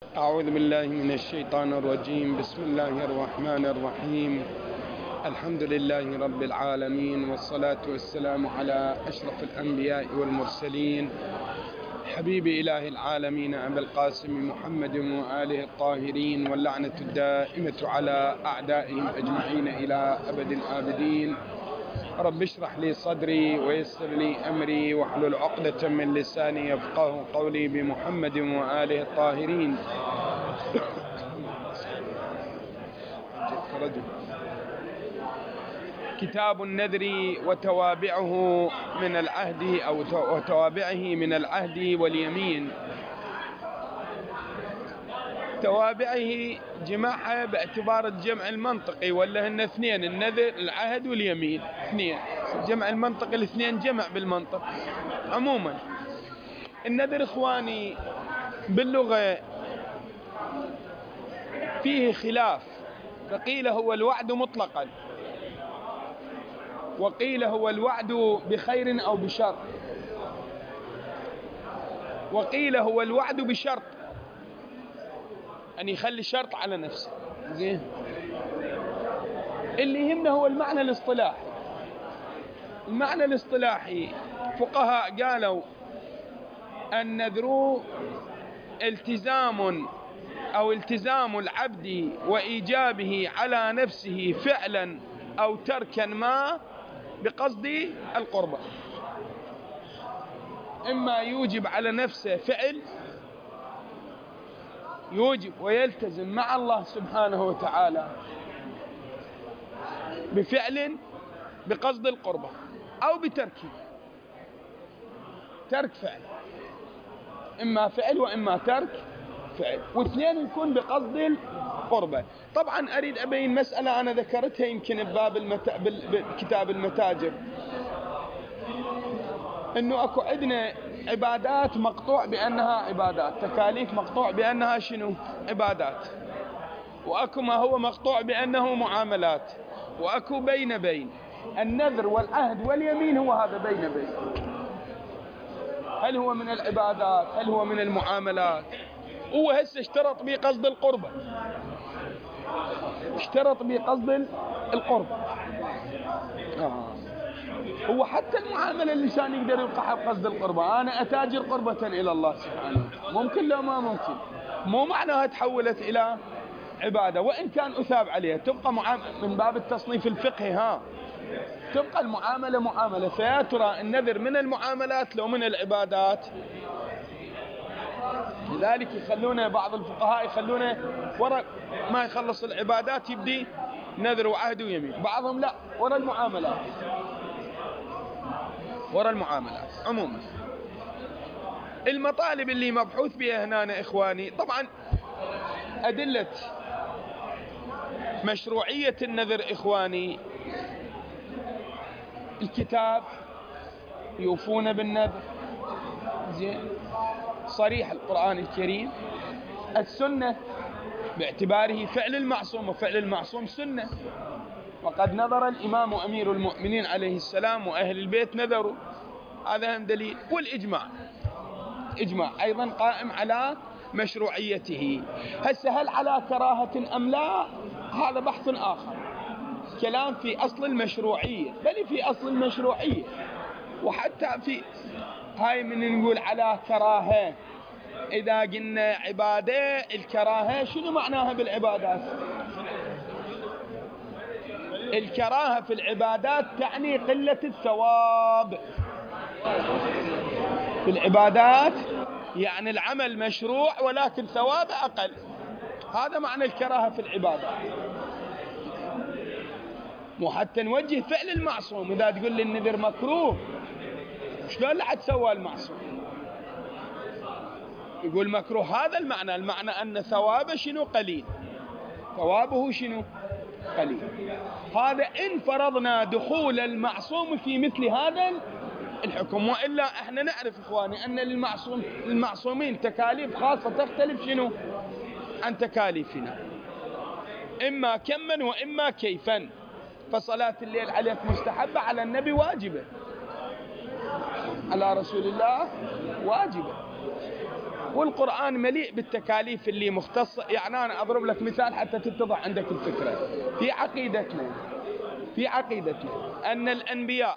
أعوذ بالله من الشيطان الرجيم. بسم الله الرحمن الرحيم. الحمد لله رب العالمين، والصلاة والسلام على أشرف الأنبياء والمرسلين، حبيب إله العالمين أبي القاسم محمد وآله الطاهرين، واللعنة الدائمة على أعدائهم أجمعين إلى أبد الآبدين. رب اشرح لي صدري ويسر لي أمري واحلل عقدة من لساني يفقه قولي، بمحمد وآله الطاهرين. كتاب النذر وتوابعه من العهد أو وتوابعه من العهد واليمين. توابعه جماعة باعتبار الجمع المنطقي، ولا هن اثنين، النذر العهد واليمين اثنين، الجمع المنطقي الاثنين جمع بالمنطق. عموما النذر إخواني باللغة فيه خلاف، فقيل هو الوعد مطلقا، وقيل هو الوعد بخير أو بشر، وقيل هو الوعد بشرط، أن يخلي شرط على نفسه. زين، اللي يهمنا هو المعنى الاصطلاحي. المعنى الاصطلاحي فقهاء قالوا النذر التزام أو التزام العبد وإيجابه على نفسه فعلا أو تركا ما بقصد القربة. إما يوجب على نفسه فعل، يوجب ويلتزم مع الله سبحانه وتعالى بفعل بقصد القربة، أو بتركه، ترك فعل، إما فعل وإما ترك فعل، واثنين يكون بقصد القربة. طبعا أريد أبين مسألة أنا ذكرتها يمكن بباب بكتاب المتاجر، إنه أكو عندنا عبادات مقطوع بأنها عبادات، تكاليف مقطوع بأنها شنو؟ عبادات. وأكو ما هو مقطوع بأنه معاملات، وأكو بين النذر والعهد واليمين هو هذا بين. هل هو من العبادات؟ هل هو من المعاملات؟ هو هسه اشترط به قصد القربة، اشترط به قصد القربة. هو حتى المعاملة اللسان يقدر يوقعها بقصد القربة. أنا أتاجر قربة إلى الله سبحانه، ممكن لا ما ممكن، مو معناها تحولت إلى عبادة، وإن كان أثاب عليها تبقى من باب التصنيف الفقهي. تبقى المعاملة معاملة. فيا ترى النذر من المعاملات لو من العبادات؟ لذلك يخلونه بعض الفقهاء يخلونه وراء ما يخلص العبادات يبدي نذر وعهد ويمين، بعضهم لا، وراء المعاملات، وراء المعاملات. عموما المطالب اللي مبحوث بها هنا إخواني، طبعا أدلة مشروعية النذر إخواني الكتاب يوفون بالنذر، زين، صريح القرآن الكريم، السنة باعتباره فعل المعصوم، وفعل المعصوم سنة، وقد نذر الإمام أمير المؤمنين عليه السلام وأهل البيت نذروا، هذا هم دليل. والإجماع إجماع أيضا قائم على مشروعيته. هل على كراهة أم لا؟ هذا بحث آخر، كلام في أصل المشروعية، بل في أصل المشروعية. وحتى في هاي من نقول على كراهة، إذا قلنا عبادة، الكراهة شنو معناها بالعبادات؟ الكراهة في العبادات تعني قلة الثواب. في العبادات يعني العمل مشروع ولكن ثوابه أقل، هذا معنى الكراهة في العبادات. مو حتى نوجه فعل المعصوم، إذا تقول لي النذر مكروه، شلون لحد سوى المعصوم؟ يقول مكروه، هذا المعنى أن ثوابه شنو؟ قليل، ثوابه شنو؟ قليل. هذا إن فرضنا دخول المعصوم في مثل هذا الحكم، وإلا احنا نعرف إخواني أن للمعصومين تكاليف خاصة تختلف شنو؟ عن تكاليفنا، إما كما وإما كيفا. فصلاة الليل عليك مستحبة، على النبي واجبة، على رسول الله واجبة. والقرآن مليء بالتكاليف اللي مختصة. يعني أنا أضرب لك مثال حتى تتضح عندك الفكرة. في عقيدتنا أن الأنبياء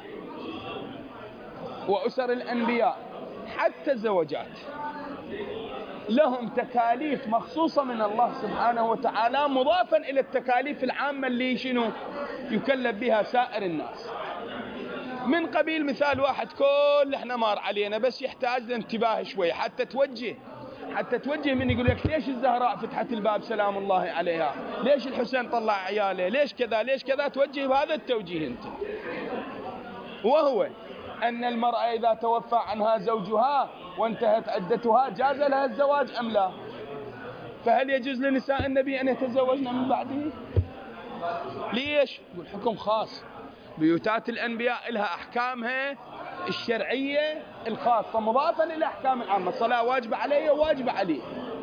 وأسر الأنبياء حتى الزوجات لهم تكاليف مخصوصة من الله سبحانه وتعالى، مضافا إلى التكاليف العامة اللي شنو يكلف بها سائر الناس. من قبيل مثال واحد كل احنا مار علينا، بس يحتاج لانتباه شوي حتى توجه من يقول لك ليش الزهراء فتحت الباب سلام الله عليها، ليش الحسين طلع عياله، ليش كذا، توجه بهذا التوجيه انت. وهو أن المرأة إذا توفى عنها زوجها وانتهت عدتها جاز لها الزواج أم لا؟ فهل يجوز لنساء النبي أن يتزوجن من بعده؟ ليش؟ يقول حكم خاص. بيوتات الأنبياء لها أحكامها الشرعية الخاصة مضافا إلى أحكام العامة. الصلاة واجبة عليه وواجبة عليه،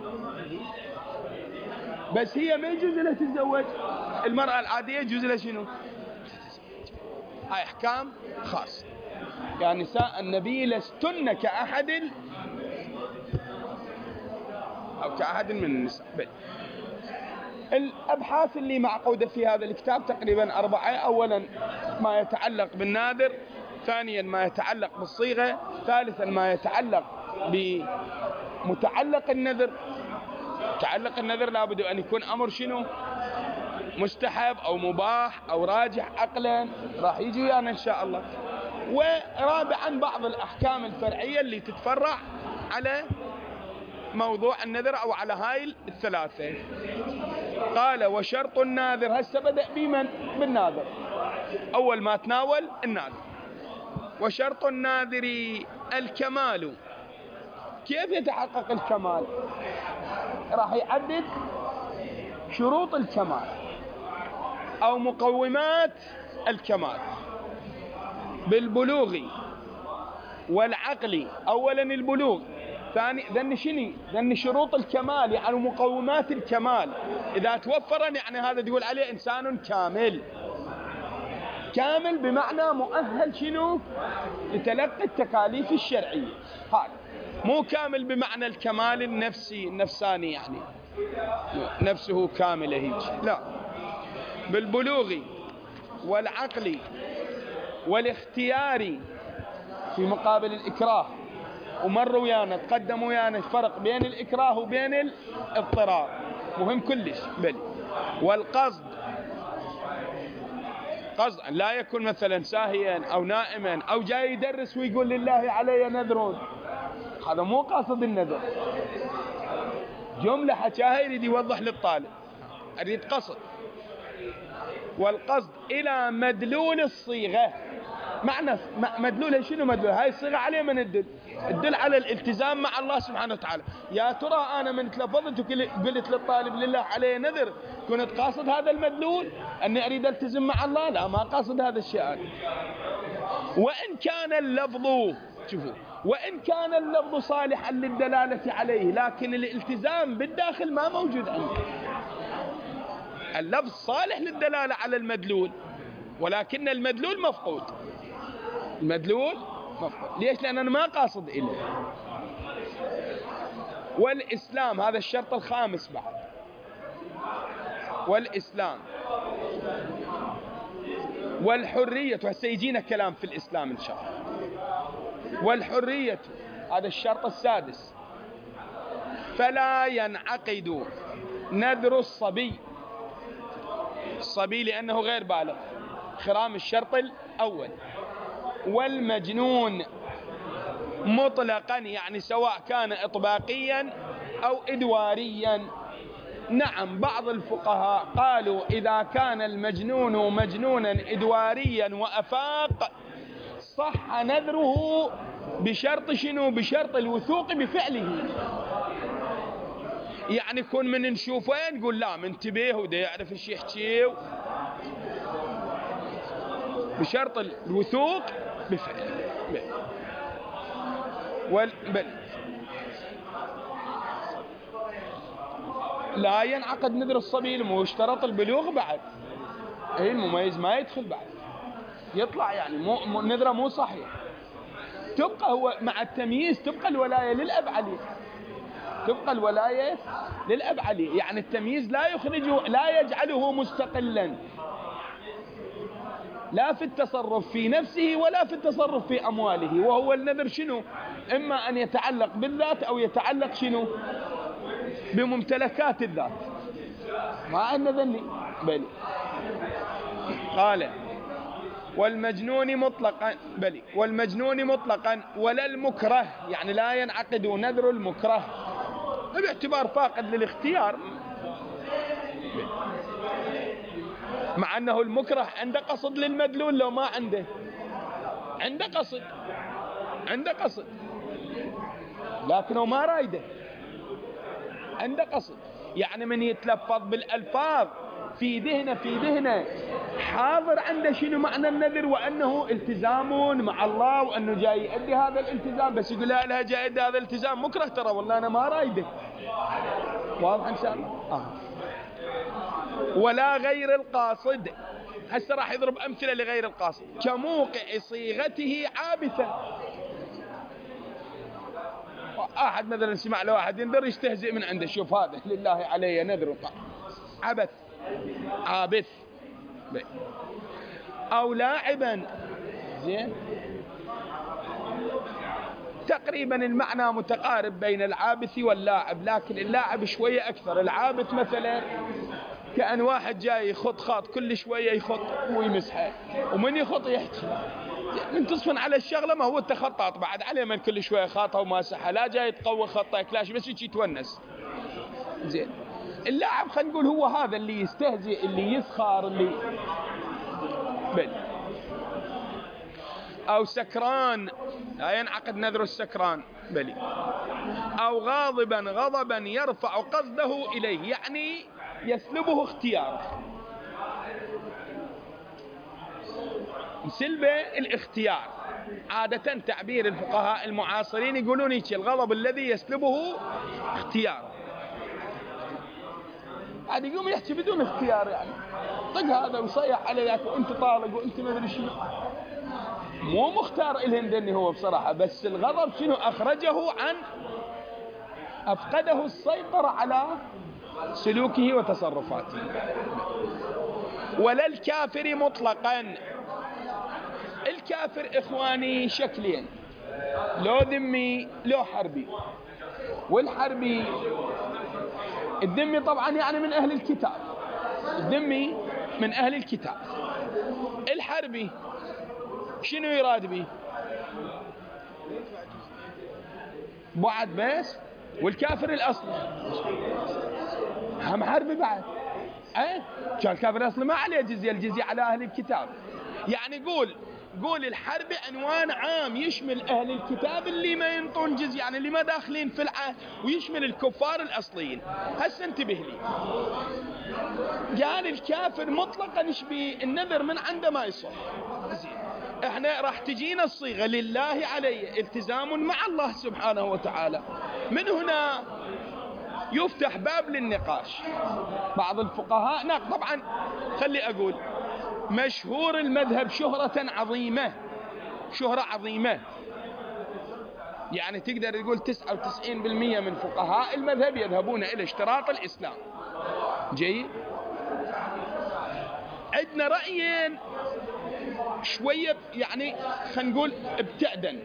بس هي ما يجوز لها تتزوج. المرأة العادية يجوز لها شنو؟ هاي أحكام خاصة. يعني نساء النبي لستن كأحد من النساء. الأبحاث اللي معقودة في هذا الكتاب تقريبا 4. أولا ما يتعلق بالناذر، ثانيا ما يتعلق بالصيغة، ثالثا ما يتعلق بمتعلق النذر. تعلق النذر لابد أن يكون أمر شنو؟ مستحب أو مباح أو راجح عقلا، راح يجي ويانا إن شاء الله. ورابعا بعض الأحكام الفرعية اللي تتفرع على موضوع النذر أو على هاي الثلاثة. قال وشرط الناذر، هسه بدأ بمن؟ بالناذر. أول ما تناول الناذر. وشرط الناذر الكمال. كيف يتحقق الكمال؟ راح يعدد شروط الكمال أو مقومات الكمال بالبلوغ والعقل. أولا البلوغ، ثاني ذن شروط الكمال يعني مقومات الكمال. إذا توفر يعني هذا تقول عليه إنسان كامل بمعنى مؤهل شنو؟ لتلقي التكاليف الشرعية. هذا مو كامل بمعنى الكمال النفساني يعني نفسه كاملة هيك، لا. بالبلوغ والعقل والاختيار في مقابل الإكراه. ومر ويانا تقدم ويانا الفرق بين الإكراه وبين الاضطرار، مهم كلش. بل والقصد، قصد لا يكون مثلا ساهيا أو نائما أو جاي يدرس ويقول لله علي نذر، هذا مو قاصد النذر. جملة حكاها يريد يوضح للطالب، أريد قصد. والقصد إلى مدلول الصيغة. معنى مدلولها شنو؟ مدلول هاي الصيغة عليه من الدل على الالتزام مع الله سبحانه وتعالى. يا ترى أنا من تلفظت وقلت للطالب لله عليه نذر كنت قاصد هذا المدلول أني أريد التزم مع الله؟ لا، ما قاصد هذا الشيء. وإن كان اللفظ، شوفوا، وإن كان اللفظ صالحا للدلالة عليه، لكن الالتزام بالداخل ما موجود عندي. اللفظ صالح للدلالة على المدلول ولكن المدلول مفقود. ليش؟ لأن أنا ما قاصد إليه. والإسلام، هذا الشرط الخامس بعد. والإسلام والحرية، وهسه يجينا كلام في الإسلام إن شاء الله. والحرية، هذا الشرط السادس. فلا ينعقد نذر الصبي لأنه غير بالغ، خرام الشرط الأول. والمجنون مطلقا، يعني سواء كان إطباقيا أو إدواريا. نعم، بعض الفقهاء قالوا إذا كان المجنون مجنونا إدواريا وأفاق صح نذره بشرط شنو؟ بشرط الوثوق بفعله. يعني يكون من نشوفه نقول لا منتبه وده يعرف ايش يحكي، بشرط الوثوق بفعله. لا ينعقد نذر الصبي، مو يشترط البلوغ بعد. المميز ما يدخل بعد، يطلع يعني نذره مو صحيح. تبقى هو مع التمييز، تبقى الولاية للأب عليه. تبقى الولاية للأب عليه. يعني التمييز لا يخرجه، لا يجعله مستقلا، لا في التصرف في نفسه ولا في التصرف في أمواله. وهو النذر شنو؟ إما أن يتعلق بالذات أو يتعلق شنو؟ بممتلكات الذات. ما أن ذني بل قال والمجنون مطلقا، بل والمجنون مطلقا ولا المكره، يعني لا ينعقد نذر المكره باعتبار فاقد للاختيار، مع أنه المكره عنده قصد للمدلول. لو ما عنده، عنده قصد، عنده قصد لكنه ما رايده، عنده قصد. يعني من يتلفظ بالألفاظ في ذهنه حاضر عنده شنو معنى النذر، وأنه التزام مع الله، وأنه جاي يؤدي هذا الالتزام، بس يقول لا لها جاي يؤدي هذا الالتزام مكره، ترى والله أنا ما رايده. واضح إن شاء الله؟ ولا غير القاصد. هسه راح يضرب أمثلة لغير القاصد، كموقع صيغته عابثة. أحد مثلا سمع له واحد ينذر يستهزئ من عنده، شوف هذا لله علي نذر عبث عابث، أو لاعبا. زين، تقريبا المعنى متقارب بين العابث واللاعب، لكن اللاعب شوية أكثر. العابث مثلا كأن واحد جاي يخط خاط، كل شوية يخط ويمسحه، ومن يخط يحكي من تصفن على الشغلة، ما هو التخطاط بعد عليه من كل شوية خاطه وماسحه، لا جاي يتقوى خطه كلاش، بس يجي يتونس. زين، اللاعب خلينا نقول هو هذا اللي يستهزئ، اللي يسخر، اللي بل. أو سكران، لا ينعقد نذر السكران بلي. أو غاضبا غضبا يرفع قصده إليه، يعني يسلبه اختياره، سلبه الاختيار. عادة تعبير الفقهاء المعاصرين يقولون هيك: الغضب الذي يسلبه اختياره. عاد يقوم يحكي بدون اختيار، يعني طق هذا ويصيح على ذاك، وانت طالق وانت ما ادري شنو، مو مختار الهن دني هو بصراحة، بس الغضب شنو أخرجه عن، أفقده السيطرة على سلوكه وتصرفاته. ولا الكافر مطلقا. الكافر إخواني شكلين: لو ذمي لو حربي. والحربي الذمي طبعا يعني من أهل الكتاب، الذمي من أهل الكتاب. الحربي شنو يراد به؟ بعد بس. والكافر الأصلي هم حربي بعد، كان الكافر الأصلي ما عليه جزية، الجزية على أهل الكتاب. يعني قول الحرب عنوان عام يشمل أهل الكتاب اللي ما ينطون جزية، يعني اللي ما داخلين في العهد، ويشمل الكفار الأصليين. هسه انتبه لي، قال الكافر مطلقا يشبه النذر من عنده ما يصح. احنا راح تجينا الصيغة لله علي، التزام مع الله سبحانه وتعالى. من هنا يفتح باب للنقاش. بعض الفقهاء طبعا خلي أقول مشهور المذهب شهرة عظيمة، شهرة عظيمة، يعني تقدر تقول 99% من فقهاء المذهب يذهبون إلى اشتراط الإسلام. جيد. عندنا رأيين شوية يعني خلينا نقول ابتعدا.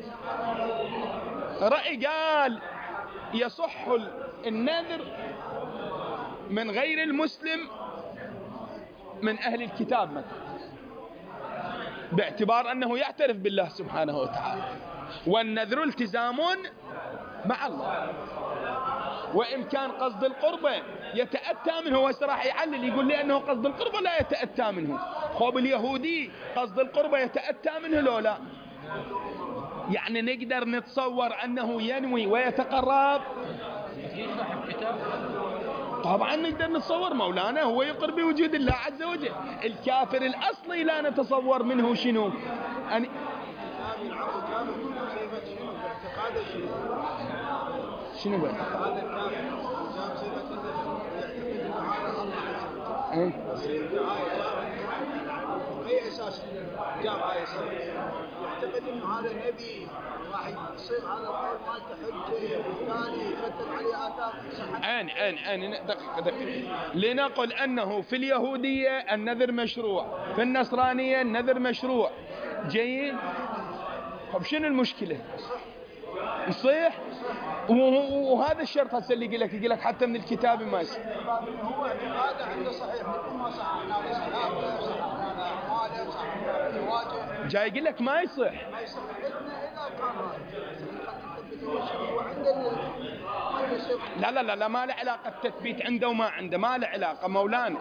رأي قال يصح النذر من غير المسلم من أهل الكتاب مثلا، باعتبار أنه يعترف بالله سبحانه وتعالى، والنذر التزام مع الله، وإن كان قصد القربة يتأتى منه. وسراح يعلل يقول لي أنه قصد القربة لا يتأتى منه. خوب اليهودي قصد القربة يتأتى منه لو لا، يعني نقدر نتصور أنه ينوي ويتقرب. طبعا نقدر نتصور مولانا هو يقر بوجود الله عز وجل. الكافر الأصلي لا نتصور منه شنو شنو بقى؟ أي أساس جاب هاي السنة؟ يعتقد إنه هذا نبي راح يصير هذا القول مالته حجة وبالتالي يترتب عليه آثار صحة. دقيقة. لنقل أنه في اليهودية النذر مشروع، في النصرانية النذر مشروع. جيد. طب شنو المشكلة؟ يصيح. وهذا الشرط هسه اللي يقول لك حتى من الكتاب ما يصير. هو اعتقاده عنده صحيح مثل ما صححنا له صلاته وصححنا له اعماله وصححنا له زواجه. جاي يقول لك ما يصح. ما يصح الا اذا كان هو عنده لا ما له علاقة التثبيت عنده وما عنده، ما له علاقة مولانا.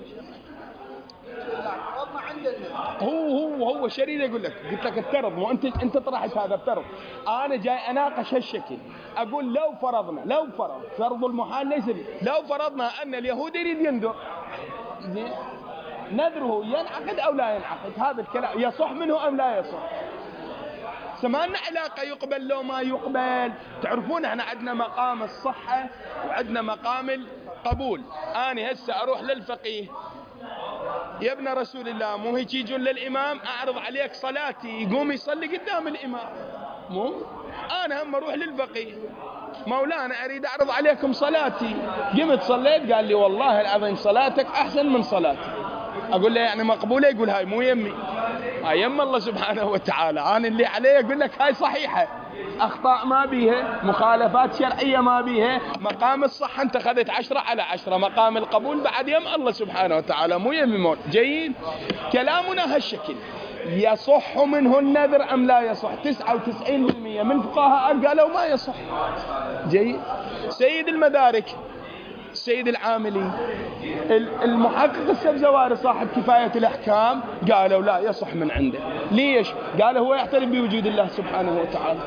هو شرير يقول لك، قلت لك افترض، مو انت طرحت هذا افترض. انا جاي اناقش هالشكل، اقول لو فرض المحال ليس لو فرضنا ان اليهودي يريد ينذر، زين، نذره ينعقد او لا ينعقد، هذا الكلام يصح منه ام لا يصح؟ ما لنا علاقة يقبل لو ما يقبل. تعرفون احنا عندنا مقام الصحة وعندنا مقام القبول. انا هسه اروح للفقيه، يا ابن رسول الله مو هيك يجون للإمام أعرض عليك صلاتي يقوم يصلي قدام الإمام، مو أنا هم أروح للفقيه، مولانا أريد أعرض عليكم صلاتي، قمت صليت قال لي والله العظيم صلاتك أحسن من صلاتي. أقول له يعني مقبولة؟ يقول هاي مو يمي، هاي يم الله سبحانه وتعالى، أنا اللي علي أقول لك هاي صحيحة، أخطاء ما بيها، مخالفات شرعية ما بيها، مقام الصحة انت أخذت 10/10، مقام القبول بعد يم الله سبحانه وتعالى مو يمي مول. جيد. كلامنا هالشكل. يصح منه النذر أم لا يصح؟ 99% من فقهاء قالوا ما يصح. جيد. سيد المدارك، السيد العاملي، المحقق السبزواري صاحب كفاية الأحكام قالوا لا يصح من عنده. ليش؟ قال هو يعترف بوجود الله سبحانه وتعالى.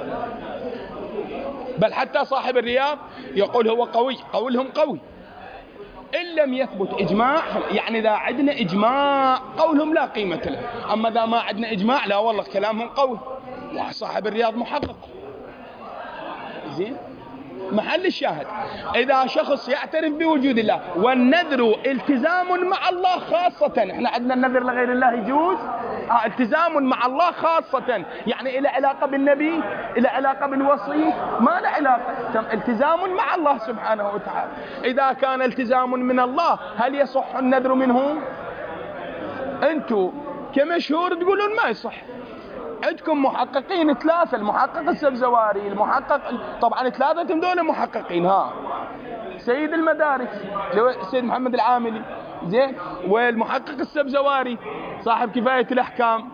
بل حتى صاحب الرياض يقول هو قوي، قولهم قوي إن لم يثبت إجماع. يعني إذا عندنا إجماع قولهم لا قيمة له، أما إذا ما عندنا إجماع لا والله كلامهم قوي. وصاحب الرياض محقق. زين. محل الشاهد إذا شخص يعترف بوجود الله، والنذر التزام مع الله خاصة، احنا عندنا النذر لغير الله يجوز، التزام مع الله خاصة، يعني إلى علاقة بالنبي، إلى علاقة بالوصي، ما له علاقة، التزام مع الله سبحانه وتعالى. إذا كان التزام من الله هل يصح النذر منه؟ أنتم كمشهور تقولون ما يصح. عندكم محققين 3، المحقق السبزواري، المحقق طبعا 3 دول محققين، سيد المدارك سيد محمد العاملي، زين، والمحقق السبزواري صاحب كفاية الأحكام،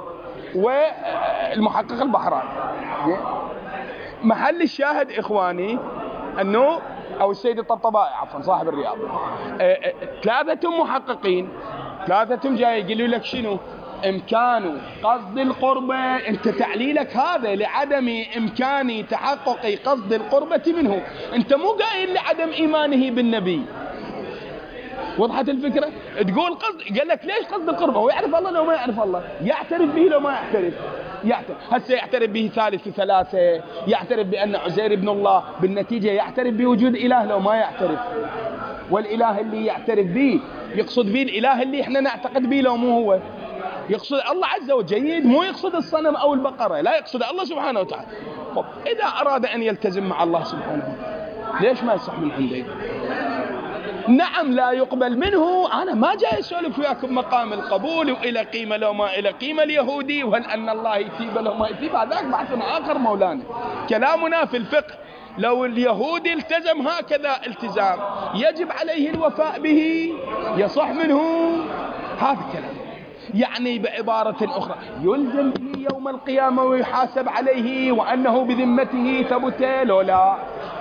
والمحقق البحراني. زين. محل الشاهد إخواني أنه أو السيد الطبطبائي عفوا صاحب الرياض، 3 محققين، 3 جاي يقولوا لك شنو إمكان قصد القربة. أنت تعليلك هذا لعدم إمكان تحقق قصد القربة منه، أنت مو قايل لعدم إيمانه بالنبي. وضحت الفكرة؟ تقول قصد، قال لك ليش قصد القربة؟ هو يعرف الله لو ما يعرف الله؟ يعترف به لو ما يعترف؟ يعترف. هسه يعترف به ثالث 3، يعترف بأن عزير ابن الله، بالنتيجة يعترف بوجود إله لو ما يعترف. والإله اللي يعترف به يقصد به الإله اللي احنا نعتقد به لو مو هو، يقصد الله عز وجل، مو يقصد الصنم أو البقرة، لا يقصد الله سبحانه وتعالى. طب إذا أراد أن يلتزم مع الله سبحانه وتعالى ليش ما يصح من عنده؟ نعم لا يقبل منه. أنا ما جاي أسولف وياكم مقام القبول وإلى قيمة لو ما إلى قيمة اليهودي، وهل أن الله يتيب لو ما يتيب، هذاك بحث آخر مولانا. كلامنا في الفقه لو اليهودي التزم هكذا التزام يجب عليه الوفاء به، يصح منه، هذا الكلام. يعني بعبارة أخرى يلزم به يوم القيامة ويحاسب عليه وأنه بذمته ثبت لو لا.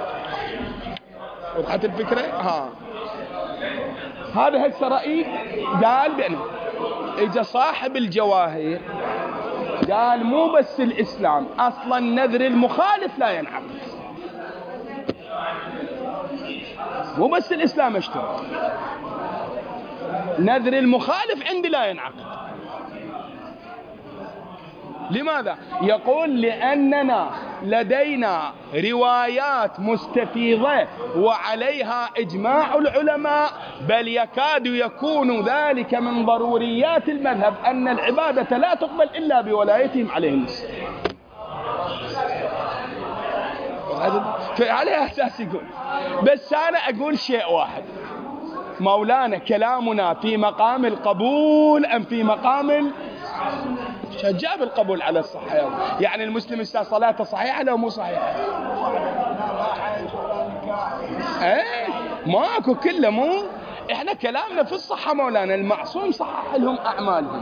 وضحت الفكرة؟ هذا هسه رأي قال بأنه إذا صاحب الجواهر قال مو بس الإسلام، أصلا نذر المخالف لا ينعقد، مو بس الإسلام اشترط، نذر المخالف عندي لا ينعقد. لماذا؟ يقول لأننا لدينا روايات مستفيضة وعليها إجماع العلماء، بل يكاد يكون ذلك من ضروريات المذهب أن العبادة لا تقبل إلا بولايتهم عليهم السلام. فعلى أساس يقول. بس أنا أقول شيء واحد، مولانا كلامنا في مقام القبول أم في مقام جاب القبول على الصحة؟ يعني المسلم صلاته صحيحة لو مو صحيحة؟ ماكو كله مو. احنا كلامنا في الصحة مولانا. المعصوم صحح لهم أعمالهم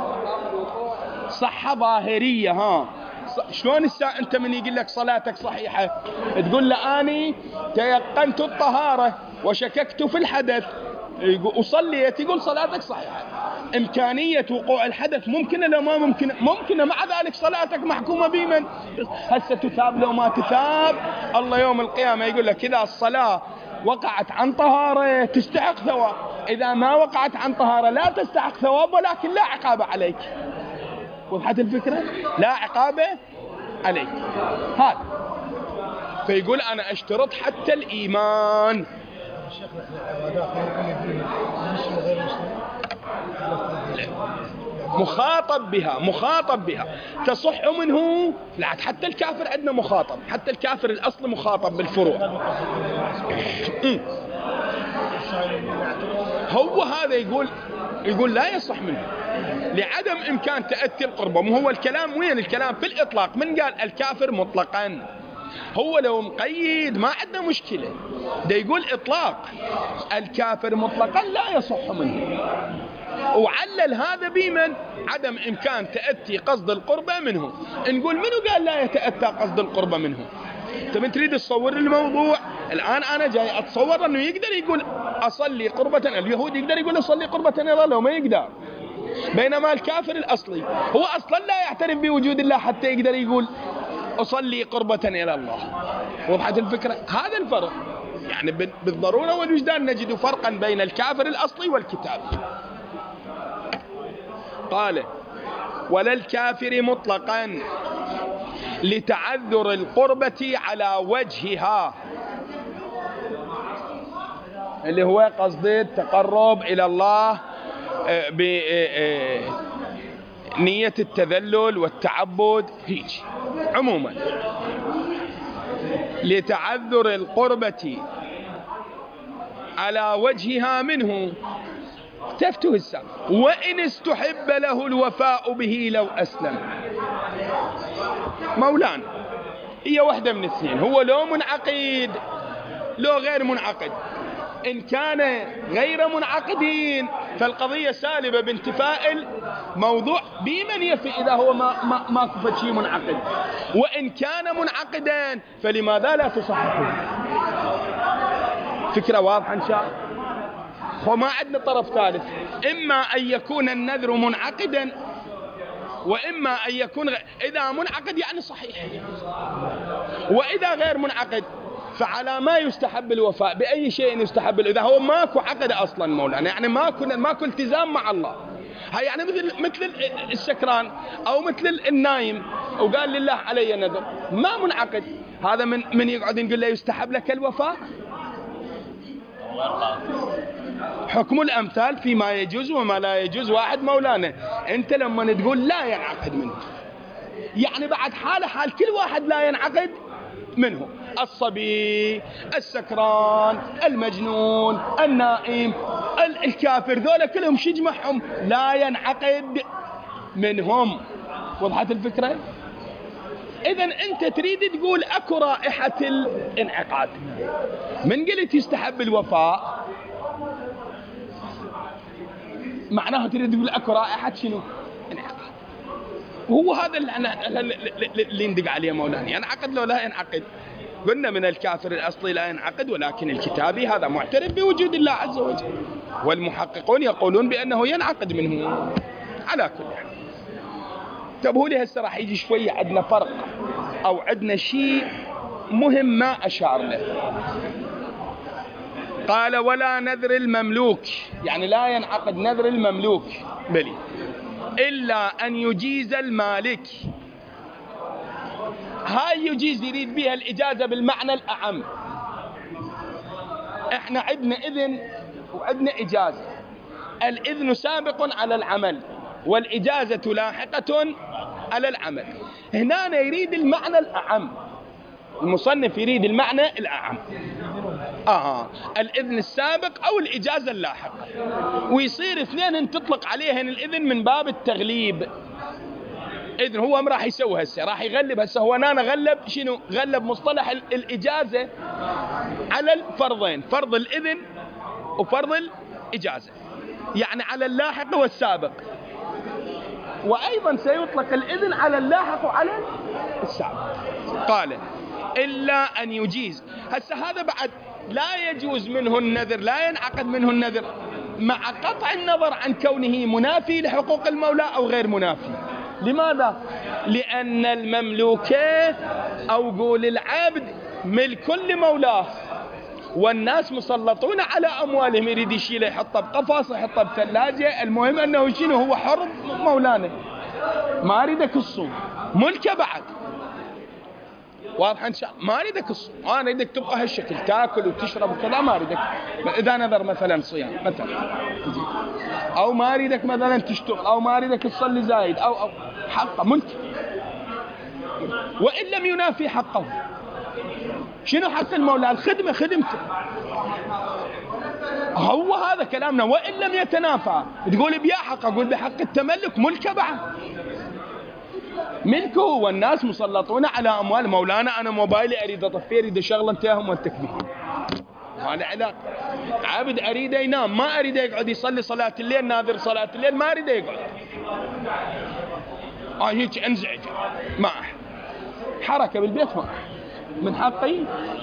صحة ظاهرية. ها شلون انت من يقول لك صلاتك صحيحة تقول له اني تيقنت الطهارة وشككت في الحدث وصليت، يقول صلاتك صحيحة. إمكانية وقوع الحدث ممكنة لو ما ممكنة؟ ممكنة، مع ذلك صلاتك محكومة بمن؟ هسه تثاب لو ما تثاب؟ الله يوم القيامة يقول لك إذا الصلاة وقعت عن طهارة تستحق ثواب، إذا ما وقعت عن طهارة لا تستحق ثواب ولكن لا عقاب عليك. وضحت الفكرة؟ لا عقاب عليك. هذا فيقول أنا أشترط حتى الإيمان. مخاطب بها تصح منه. لا حتى الكافر عندنا مخاطب، حتى الكافر الأصل مخاطب بالفروع. هو هذا يقول لا يصح منه لعدم إمكان تأتي القربة. مو هو الكلام وين؟ الكلام في الإطلاق. من قال الكافر مطلقا؟ هو لو مقيد ما عندنا مشكلة، ده يقول إطلاق الكافر مطلقا لا يصح منه، وعلل هذا بمن؟ عدم إمكان تأتي قصد القربة منه. نقول منو قال لا يتأتى قصد القربة منه؟ انت تريد تصور الموضوع. الآن أنا جاي أتصور أنه يقدر يقول أصلي قربة، اليهود يقدر يقول أصلي قربة إلى الله وما يقدر، بينما الكافر الأصلي هو أصلا لا يعترف بوجود الله حتى يقدر يقول أصلي قربة إلى الله. وضحت الفكرة؟ هذا الفرق. يعني بالضرورة والوجدان نجد فرقا بين الكافر الأصلي والكتاب. قال ولا الكافر مطلقا لتعذر القربة على وجهها، اللي هو قصد التقرب إلى الله بنية التذلل والتعبد. هيك عموما لتعذر القربة على وجهها منه تفتح السام، وإن استحب له الوفاء به لو أسلم. مولانا هي واحدة من اثنين، هو لو منعقد لو غير منعقد. إن كان غير منعقدين فالقضية سالبة بانتفاء الموضوع بمن يفي إذا هو ما كفت شيء منعقد. وإن كان منعقدا فلماذا لا تصححه؟ فكرة واضحة إن شاء الله. وما عندنا طرف ثالث، إما أن يكون النذر منعقدا وإما أن يكون إذا منعقد يعني صحيح، وإذا غير منعقد فعلى ما يستحب الوفاء. بأي شيء يستحب إذا هو ماكو عقد أصلا مولانا، يعني ماكو التزام مع الله. هاي يعني مثل السكران أو مثل النايم وقال لله علي نذر ما منعقد، هذا من يقعد يقول له يستحب لك الوفاء. حكم الأمثال فيما يجوز وما لا يجوز واحد مولانا. أنت لما تقول لا ينعقد منه يعني بعد حال كل واحد لا ينعقد منه، الصبي، السكران، المجنون، النائم، الكافر، ذولا كلهم شو يجمعهم؟ لا ينعقد منهم. وضحت الفكرة؟ إذن أنت تريد تقول أكو رائحة الانعقاد، من قلت يستحب الوفاء معناه تريد تقول أكو رائحة شنو؟ انعقاد. وهو هذا اللي ندق عليه مولانا، ينعقد لو لا ينعقد. قلنا من الكافر الأصلي لا ينعقد، ولكن الكتابي هذا معترف بوجود الله عز وجل، والمحققون يقولون بأنه ينعقد منه. على كل حال انتبهوا لي، هسه راح يجي شوية عندنا فرق أو عندنا شيء مهم ما أشار له. قال ولا نذر المملوك، يعني لا ينعقد نذر المملوك بلي إلا أن يجيز المالك هاي يجيز يريد بها الإجازة بالمعنى الأعم. احنا عندنا إذن وعندنا إجازة. الإذن سابق على العمل والإجازة لاحقة على العمل. هنا يريد المعنى الأعم، المصنف يريد المعنى الأعم، الإذن السابق أو الإجازة اللاحقة، ويصير اثنين تطلق عليهن الإذن من باب التغليب. إذن هو ما راح يسوي هسه، راح يغلب هسه. هو أنا غلب شنو؟ غلب مصطلح الإجازة على الفرضين، فرض الإذن وفرض الإجازة، يعني على اللاحق والسابق. وأيضا سيطلق الإذن على اللاحق وعلى السابق. قال إلا أن يجيز. هسه هذا بعد لا يجوز منه النذر، لا ينعقد منه النذر، مع قطع النظر عن كونه منافي لحقوق المولى أو غير منافي. لماذا؟ لأن المملوك أو قول العبد ملك لمولاه، والناس مسلطون على أموالهم، يريد يشيله يحطه بقفص يحطه بثلاجة، المهم أنه شنو؟ هو حر مولانا، ما أريدك الصوم ملكه بعد. واضح إن شاء الله؟ ما أريدك الصوم، أنا أريدك تبقى هالشكل تاكل وتشرب وكذا، ما أريدك. إذا نذر مثلا صيام مثلا، أو ما أريدك مثلا تشتغل، أو ما أريدك تصلي زايد، أو حقه ملك. وإن لم ينافي حقه، شنو حق المولى؟ الخدمة، خدمته. هو هذا كلامنا. وإن لم يتنافى، تقول بيا حق، أقول بحق التملك ملكه بعد، ملكه، والناس مسلطون على أموال مولانا. أنا موبايلي أريد أطفيه، أريد أشغله، انتهى وانتك به، ما له علاقة. عبد أريد ينام، ما أريد يقعد يصلي صلاة الليل، ناذر صلاة الليل، ما أريد يقعد، هيك أنزعج، ما حركة بالبيت، ما من حقي.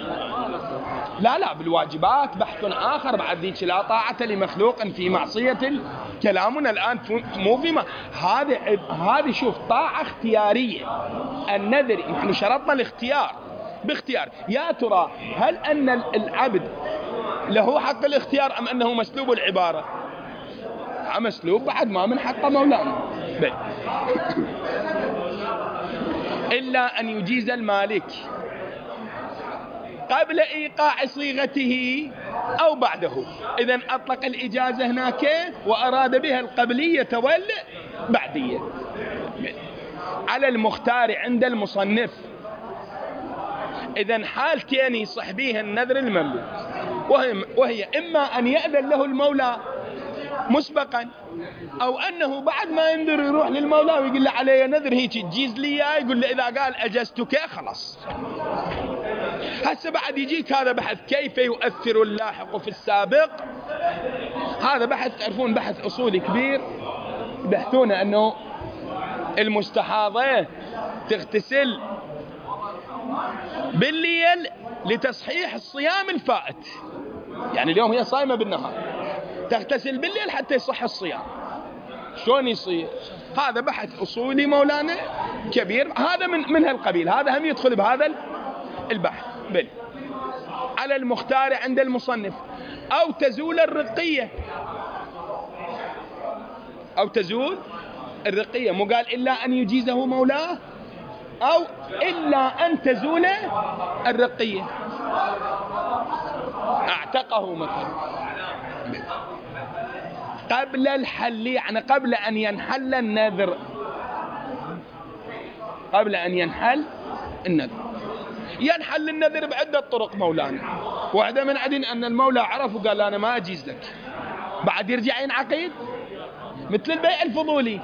لا بالواجبات بحث آخر بعد ذيك. لا طاعة لمخلوق في معصية كلامنا الآن مو فيما هذه شوف طاعة اختيارية. النذر نحن شرطنا الاختيار باختيار. يا ترى هل أن العبد له حق الاختيار أم أنه مسلوب العبارة؟ مسلوب بعد، ما من حق مولانا. إلا أن يجيز المالك قبل إيقاع صيغته أو بعده. إذن أطلق الإجازة هناك وأراد بها القبلية والبعدية. على المختار عند المصنف، إذن حالتين يصح بها النذر المملوك، وهي إما أن يأذن له المولى مسبقا، أو أنه بعد ما ينذر يروح للمولى ويقول له علي نذر هيك تجيز لي، يقول له إذا قال أجزتك خلاص. هسه بعد يجيك هذا بحث كيف يؤثر اللاحق في السابق. هذا بحث تعرفون بحث أصولي كبير، بحثون أنه المستحاضة تغتسل بالليل لتصحيح الصيام الفائت، يعني اليوم هي صايمة بالنهار، تغتسل بالليل حتى يصح الصيام. شلون يصير؟ هذا بحث أصولي مولانا كبير، هذا من هالقبيل، هذا هم يدخل بهذا البحث. على المختار عند المصنف، أو تزول الرقية، أو تزول الرقية، مو قال إلا أن يجيزه مولاه، أو إلا أن تزول الرقية، اعتقه مثلا قبل الحل، يعني قبل أن ينحل النذر، قبل أن ينحل النذر. ينحل النذر بعدة طرق مولانا، واحدة من عدن أن المولى عرف وقال أنا ما أجيز لك، بعد يرجع ينعقد مثل البيع الفضولي.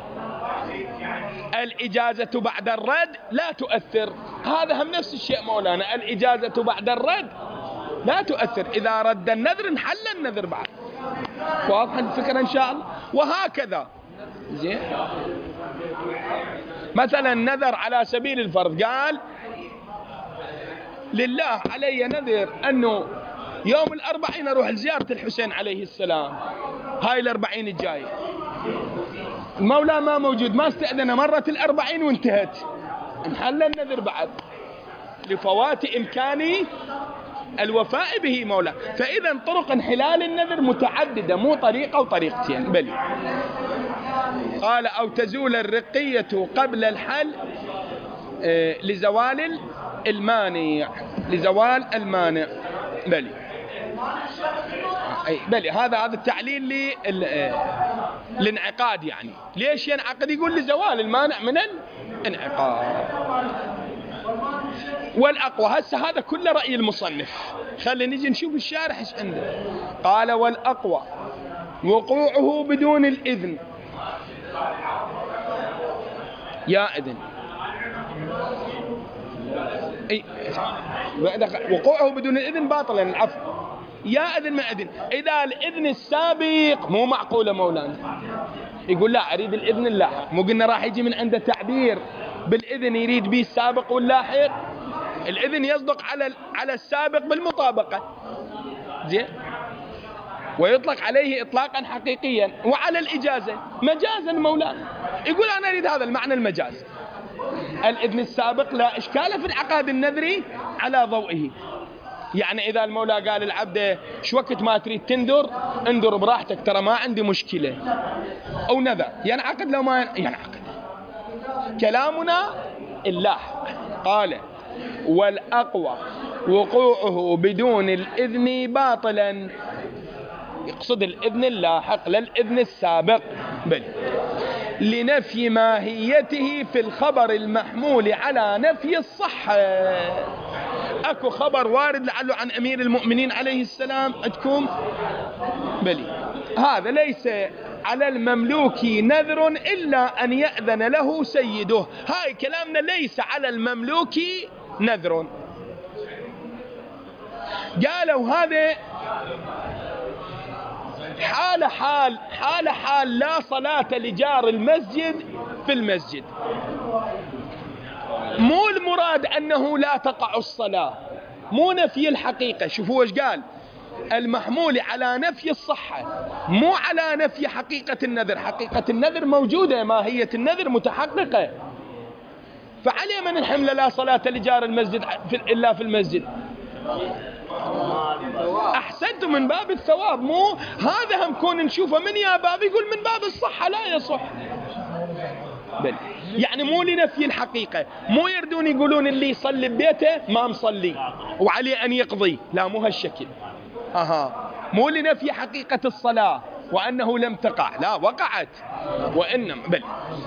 الإجازة بعد الرد لا تؤثر، هذا هم نفس الشيء مولانا، الإجازة بعد الرد لا تؤثر، إذا رد النذر انحل النذر بعد. واضح الفكرة إن شاء الله؟ وهكذا زين. مثلا نذر على سبيل الفرض، قال لله علي نذر أنه يوم الأربعين أروح لزيارة الحسين عليه السلام، هاي الأربعين الجاية، المولى ما موجود، ما استأذن، مرت الأربعين وانتهت، انحل النذر بعد لفوات إمكان الوفاء به مولى. فإذا طرق انحلال النذر متعددة، مو طريقة وطريقتين بل. قال أو تزول الرقية قبل الحل لزوال المانع، لزوال المانع. بلي بلي هذا التعليل للانعقاد. يعني ليش ينعقد؟ يقول لزوال المانع من الانعقاد. والأقوى هسه هذا كله رأي المصنف، خلينا نجي نشوف الشارح ايش عنده. قال والأقوى وقوعه بدون الإذن. يا إذن وقوعه بدون الإذن باطلا، العفو. يا إذن ما إذن، إذا الإذن السابق مو معقولة مولانا. يقول لا أريد الإذن اللاحق. مو قلنا راح يجي من عنده تعبير بالإذن يريد به السابق واللاحق. الإذن يصدق على السابق بالمطابقة، زين، ويطلق عليه إطلاقا حقيقيا، وعلى الإجازة مجازا مولانا. يقول أنا أريد هذا المعنى المجاز. الإذن السابق لا إشكال في العقاد النذري على ضوئه. يعني إذا المولى قال العبد شو وقت ما تريد تنذر انذر براحتك، ترى ما عندي مشكلة، أو نذر، ينعقد لو ما ينعقد. كلامنا اللاحق. قال والأقوى وقوعه بدون الإذن باطلا، يقصد الإذن اللاحق لا الإذن السابق. بل لنفي ماهيته في الخبر المحمول على نفي الصحة. أكو خبر وارد لعله عن أمير المؤمنين عليه السلام عندكم، بلي هذا ليس على المملوك نذر إلا أن يأذن له سيده. هاي كلامنا ليس على المملوك نذر. قالوا هذا حال لا صلاة لجار المسجد في المسجد. مو المراد أنه لا تقع الصلاة، مو نفي الحقيقة. شوفوا ايش قال، المحمول على نفي الصحة مو على نفي حقيقة النذر. حقيقة النذر موجودة، ماهية النذر متحققة. فعلي من الحمل لا صلاة لجار المسجد إلا في المسجد. أحسنت، من باب الثواب، مو هذا هم كون نشوفه من يا باب يقول من باب الصحة لا يصح. بل يعني مو لنفي الحقيقة، مو يردون يقولون اللي يصلي ببيته ما مصلي وعليه أن يقضي، لا مو هالشكل. مو لنفي حقيقة الصلاة وأنه لم تقع، لا وقعت وإنما بل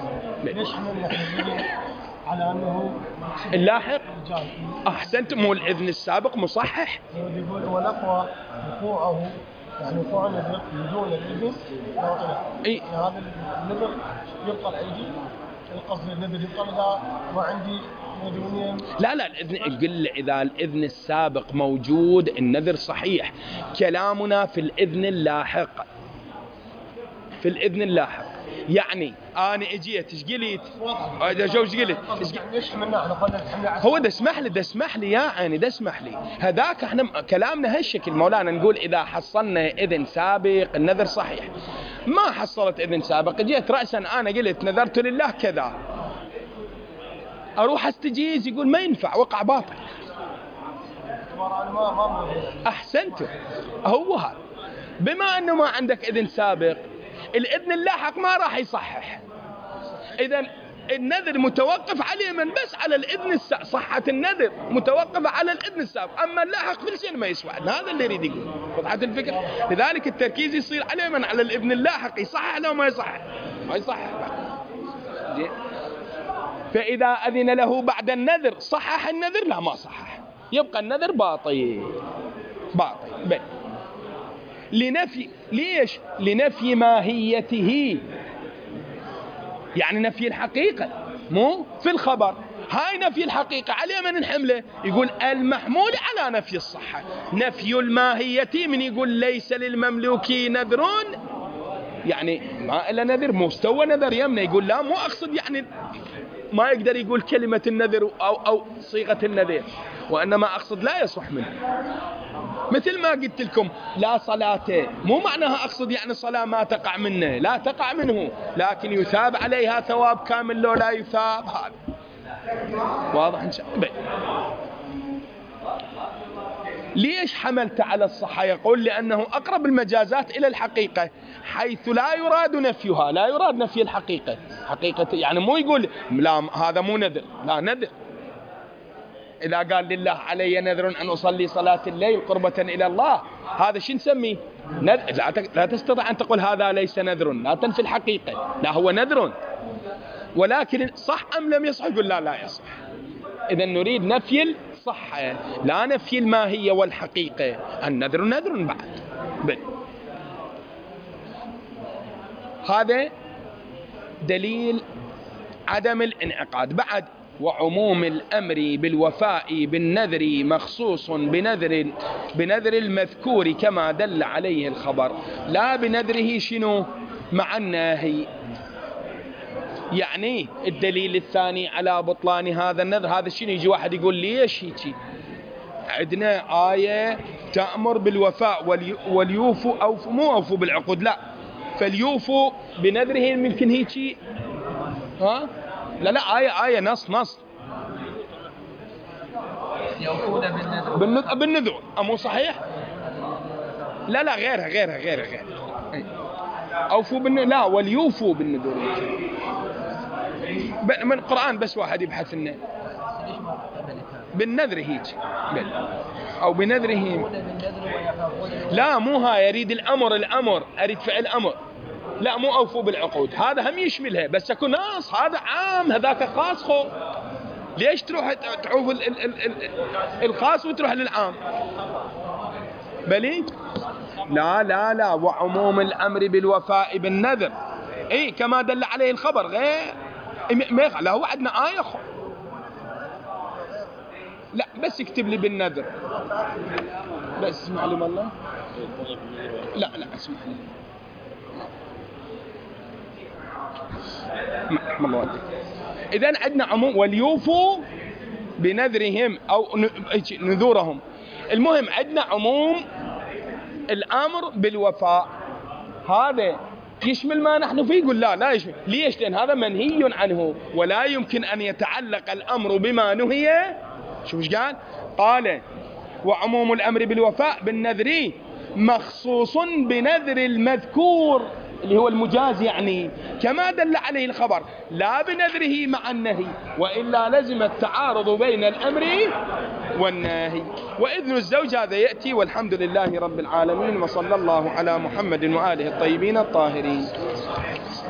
على أنه اللاحق. أحسنت، مو الإذن السابق مصحح. يقول والأقوى وقوعه، يعني وقوع النذر بدون الإذن باطلا. يعني هذا النذر يبطل عندي، القصد النذر يبطل إذا ما عندي مديونين. لا الإذن يقول إذا الإذن السابق موجود النذر صحيح. كلامنا في الإذن اللاحق، في الإذن اللاحق. يعني أنا إجيت إيش قلت؟ إيش قلت؟ هو ده اسمح لي يا عيني، ده اسمح لي. هذاك احنا كلامنا هالشكل مولانا، نقول إذا حصلنا إذن سابق النذر صحيح. ما حصلت إذن سابق، جيت رأسا أنا قلت نذرت لله كذا، أروح استجيز يقول ما ينفع، وقع باطل. أحسنت، هو هذا. بما أنه ما عندك إذن سابق، الإذن اللاحق ما راح يصحح. إذن النذر متوقف عليه من بس على الإذن السابق. صحة النذر متوقفة على الإذن السابق، أما اللاحق في الشيء ما يسوى. هذا اللي يريد يقول. وضحت الفكرة؟ لذلك التركيز يصير عليه من على الإذن اللاحق. يصحح لو ما يصحح، ما يصحح. فإذا أذن له بعد النذر صحح النذر؟ لا ما صحح، يبقى النذر باطل. بل لنفي، ليش؟ لنفي ماهيته، يعني نفي الحقيقة مو في الخبر. هاي نفي الحقيقة عليه من الحملة. يقول المحمول على نفي الصحة. نفي الماهية من يقول ليس للمملوك نذرون، يعني ما إلا نذر، مستوى نذر يمنى. يقول لا مو أقصد يعني ما يقدر يقول كلمة النذر أو صيغة النذر، وإنما أقصد لا يصح منه. مثل ما قلت لكم لا صلاة، مو معناها أقصد يعني صلاة ما تقع منه، لا تقع منه، لكن يثاب عليها ثواب كامل لو لا يثاب. هذا واضح إن شاء الله. ليش حملت على الصحة؟ يقول لأنه أقرب المجازات إلى الحقيقة، حيث لا يراد نفيها، لا يراد نفي الحقيقة. حقيقة يعني مو يقول لا هذا مو نذر، لا نذر. إذا قال لله علي نذر أن أصلي صلاة الليل قربة إلى الله، هذا شو نسميه؟ لا تستطيع أن تقول هذا ليس نذر، لا تنفي الحقيقة، لا هو نذر. ولكن صح أم لم يصح؟ يقول لا يصح. إذا نريد نفي الصحة لا نفي الماهية والحقيقة. النذر نذر بعد. هذا دليل عدم الانعقاد. بعد وعموم الأمر بالوفاء بالنذر مخصوص بنذر المذكور كما دل عليه الخبر، لا بنذره شنو مع الناهي. يعني الدليل الثاني على بطلان هذا النذر، هذا شنو؟ يجي واحد يقول ليش هيك؟ عندنا آية تأمر بالوفاء وليوفوا مو أوفوا بالعقود، لا فليوفوا بنذرهم. يمكن هيك ها؟ لا آية نص يوفون بالنذر. مو صحيح؟ لا غيرها. أوفوا لا وليوفوا بالنذر. من القرآن بس واحد يبحث لنا بالنذر هيك أو بنذرهم. لا مو هاي، يريد الأمر، أريد فعل أمر. لا مو أوفوا بالعقود، هذا هم يشملها بس يكون ناص، هذا عام هذاك خاص. ليش تروح تعوف الخاص وتروح للعام؟ بلي لا وعموم الأمر بالوفاء بالنذر كما دل عليه الخبر. غير لا هو عندنا آية لا بس اكتب لي بالنذر بس. اسمع لي والله. لا اسمع لي. إذن عندنا عموم وليوفوا بنذرهم أو نذورهم. المهم عندنا عموم الأمر بالوفاء، هذا يشمل ما نحن فيه. يقول لا يشمل. ليش؟ لأن هذا منهي عنه ولا يمكن أن يتعلق الأمر بما نهي. شوف ايش قال وعموم الأمر بالوفاء بالنذر مخصوص بنذر المذكور اللي هو المجاز، يعني كما دل عليه الخبر، لا بنذره مع النهي، وإلا لزم التعارض بين الأمر والنهي. وإذن الزوج هذا يأتي. والحمد لله رب العالمين، وصلى الله على محمد وآله الطيبين الطاهرين.